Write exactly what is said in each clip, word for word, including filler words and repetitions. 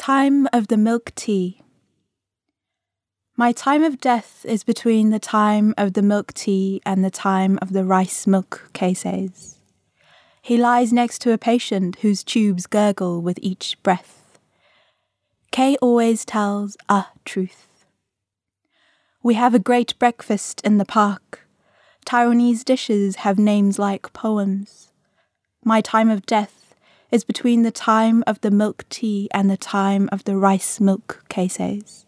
time of the milk tea. My time of death is between the time of the milk tea and the time of the rice milk, Kay says. He lies next to a patient whose tubes gurgle with each breath. Kay always tells a truth. We have a great breakfast in the park. Taiwanese dishes have names like poems. My time of death is between the time of the milk tea and the time of the rice milk, Kay says.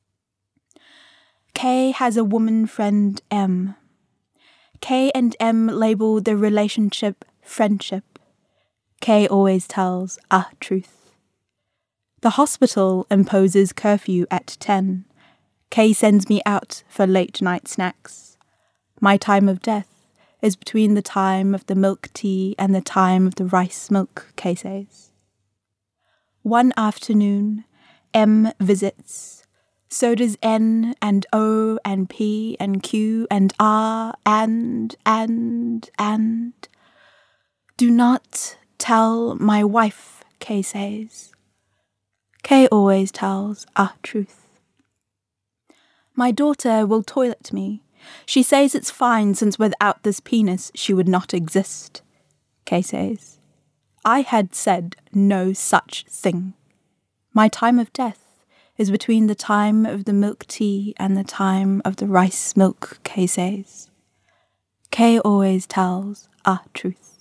Kay has a woman friend, M. Kay and M label their relationship friendship. Kay always tells a truth. The hospital imposes curfew at ten. Kay sends me out for late night snacks. My time of death is between the time of the milk tea and the time of the rice milk, Kay says. One afternoon, M visits. So does N and O and P and Q and R and, and, and. Do not tell my wife, Kay says. Kay always tells a truth. My daughter will toilet me. She says it's fine since without this penis she would not exist, Kay says. I had said no such thing. My time of death is between the time of the milk tea and the time of the rice milk, Kay says. Kay always tells a truth.